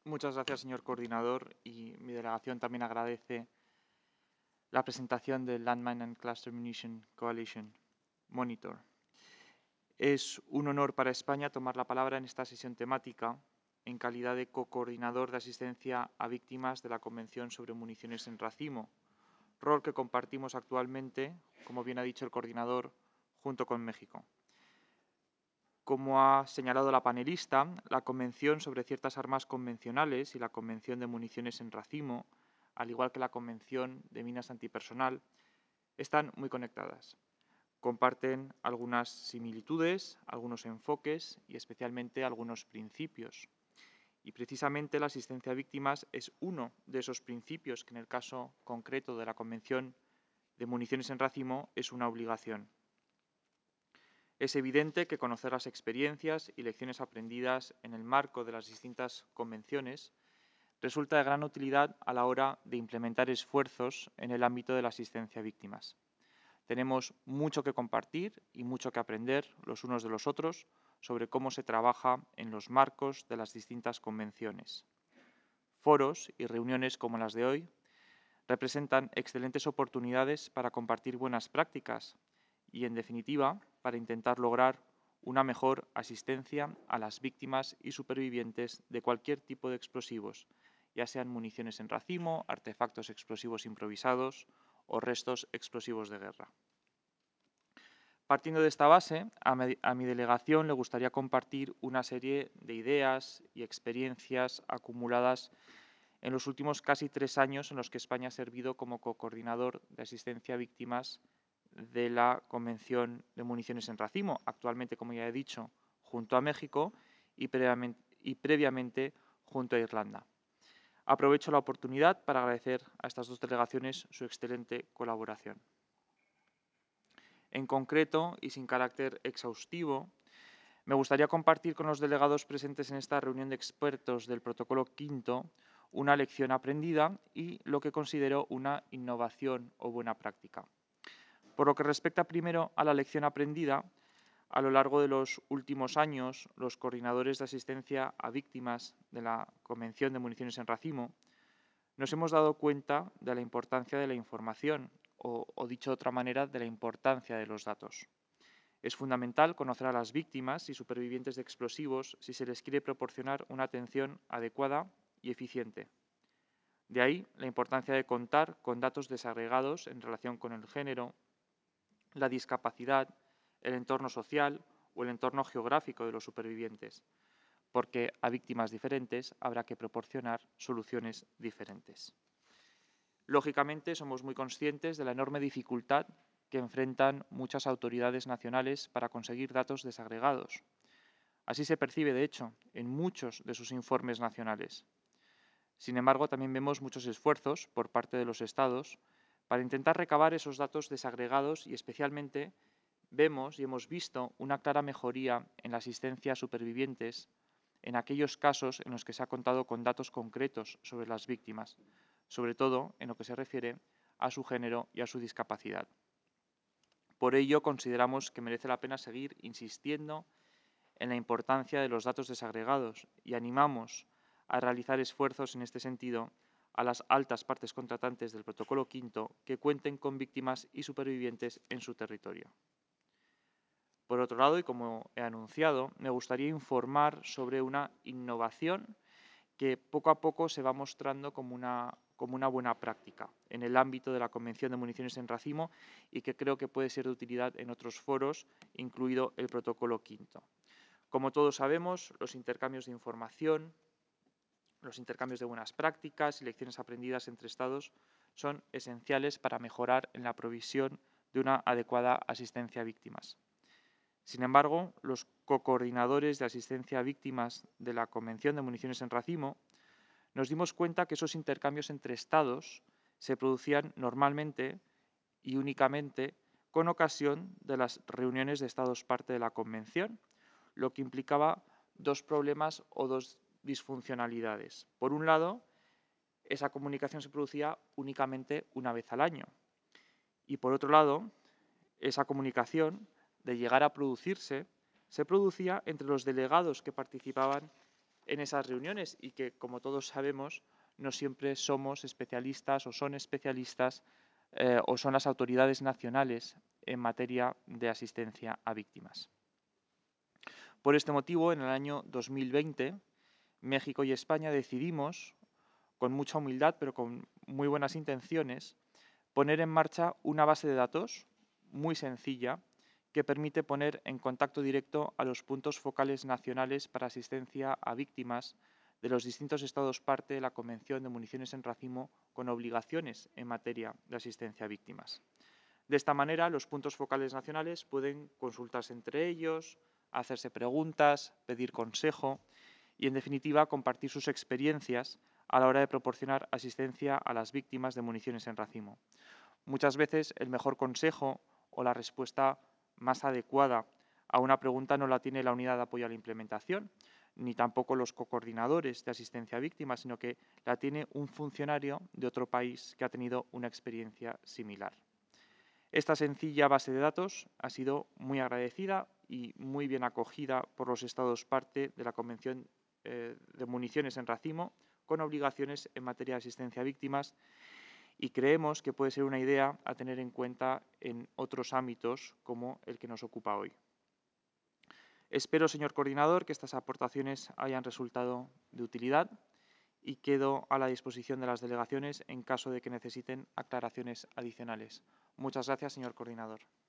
Muchas gracias, señor coordinador, y mi delegación también agradece la presentación del Landmine and Cluster Munition Coalition Monitor. Es un honor para España tomar la palabra en esta sesión temática en calidad de co-coordinador de asistencia a víctimas de la Convención sobre Municiones en Racimo, rol que compartimos actualmente, como bien ha dicho el coordinador, junto con México. Como ha señalado la panelista, la Convención sobre ciertas armas convencionales y la Convención de municiones en racimo, al igual que la Convención de minas antipersonal, están muy conectadas. Comparten algunas similitudes, algunos enfoques y especialmente algunos principios. Y precisamente la asistencia a víctimas es uno de esos principios que en el caso concreto de la Convención de municiones en racimo es una obligación. Es evidente que conocer las experiencias y lecciones aprendidas en el marco de las distintas convenciones resulta de gran utilidad a la hora de implementar esfuerzos en el ámbito de la asistencia a víctimas. Tenemos mucho que compartir y mucho que aprender los unos de los otros sobre cómo se trabaja en los marcos de las distintas convenciones. Foros y reuniones como las de hoy representan excelentes oportunidades para compartir buenas prácticas y, en definitiva, para intentar lograr una mejor asistencia a las víctimas y supervivientes de cualquier tipo de explosivos, ya sean municiones en racimo, artefactos explosivos improvisados o restos explosivos de guerra. Partiendo de esta base, a mi delegación le gustaría compartir una serie de ideas y experiencias acumuladas en los últimos casi 3 años en los que España ha servido como coordinador de asistencia a víctimas de la Convención de Municiones en Racimo, actualmente, como ya he dicho, junto a México y previamente junto a Irlanda. Aprovecho la oportunidad para agradecer a estas dos delegaciones su excelente colaboración. En concreto, y sin carácter exhaustivo, me gustaría compartir con los delegados presentes en esta reunión de expertos del protocolo quinto una lección aprendida y lo que considero una innovación o buena práctica. Por lo que respecta primero a la lección aprendida, a lo largo de los últimos años, los coordinadores de asistencia a víctimas de la Convención de Municiones en Racimo nos hemos dado cuenta de la importancia de la información, o dicho de otra manera, de la importancia de los datos. Es fundamental conocer a las víctimas y supervivientes de explosivos si se les quiere proporcionar una atención adecuada y eficiente. De ahí la importancia de contar con datos desagregados en relación con el género, la discapacidad, el entorno social o el entorno geográfico de los supervivientes, porque a víctimas diferentes habrá que proporcionar soluciones diferentes. Lógicamente, somos muy conscientes de la enorme dificultad que enfrentan muchas autoridades nacionales para conseguir datos desagregados. Así se percibe, de hecho, en muchos de sus informes nacionales. Sin embargo, también vemos muchos esfuerzos por parte de los Estados para intentar recabar esos datos desagregados y especialmente vemos y hemos visto una clara mejoría en la asistencia a supervivientes en aquellos casos en los que se ha contado con datos concretos sobre las víctimas, sobre todo en lo que se refiere a su género y a su discapacidad. Por ello, consideramos que merece la pena seguir insistiendo en la importancia de los datos desagregados y animamos a realizar esfuerzos en este sentido a las altas partes contratantes del protocolo quinto que cuenten con víctimas y supervivientes en su territorio. Por otro lado, y como he anunciado, me gustaría informar sobre una innovación que poco a poco se va mostrando como una buena práctica en el ámbito de la Convención de Municiones en Racimo y que creo que puede ser de utilidad en otros foros, incluido el protocolo quinto. Como todos sabemos, los intercambios de información, los intercambios de buenas prácticas y lecciones aprendidas entre Estados son esenciales para mejorar en la provisión de una adecuada asistencia a víctimas. Sin embargo, los coordinadores de asistencia a víctimas de la Convención de Municiones en Racimo nos dimos cuenta que esos intercambios entre Estados se producían normalmente y únicamente con ocasión de las reuniones de Estados parte de la Convención, lo que implicaba dos problemas o dos disfuncionalidades. Por un lado, esa comunicación se producía únicamente una vez al año. Y por otro lado, esa comunicación, de llegar a producirse, se producía entre los delegados que participaban en esas reuniones y que, como todos sabemos, no siempre somos especialistas o son especialistas o son las autoridades nacionales en materia de asistencia a víctimas. Por este motivo, en el año 2020, México y España decidimos, con mucha humildad pero con muy buenas intenciones, poner en marcha una base de datos muy sencilla que permite poner en contacto directo a los puntos focales nacionales para asistencia a víctimas de los distintos estados parte de la Convención de Municiones en Racimo con obligaciones en materia de asistencia a víctimas. De esta manera, los puntos focales nacionales pueden consultarse entre ellos, hacerse preguntas, pedir consejo y, en definitiva, compartir sus experiencias a la hora de proporcionar asistencia a las víctimas de municiones en racimo. Muchas veces el mejor consejo o la respuesta más adecuada a una pregunta no la tiene la unidad de apoyo a la implementación, ni tampoco los coordinadores de asistencia a víctimas, sino que la tiene un funcionario de otro país que ha tenido una experiencia similar. Esta sencilla base de datos ha sido muy agradecida y muy bien acogida por los Estados parte de la Convención de Municiones en Racimo, con obligaciones en materia de asistencia a víctimas, y creemos que puede ser una idea a tener en cuenta en otros ámbitos como el que nos ocupa hoy. Espero, señor coordinador, que estas aportaciones hayan resultado de utilidad y quedo a la disposición de las delegaciones en caso de que necesiten aclaraciones adicionales. Muchas gracias, señor coordinador.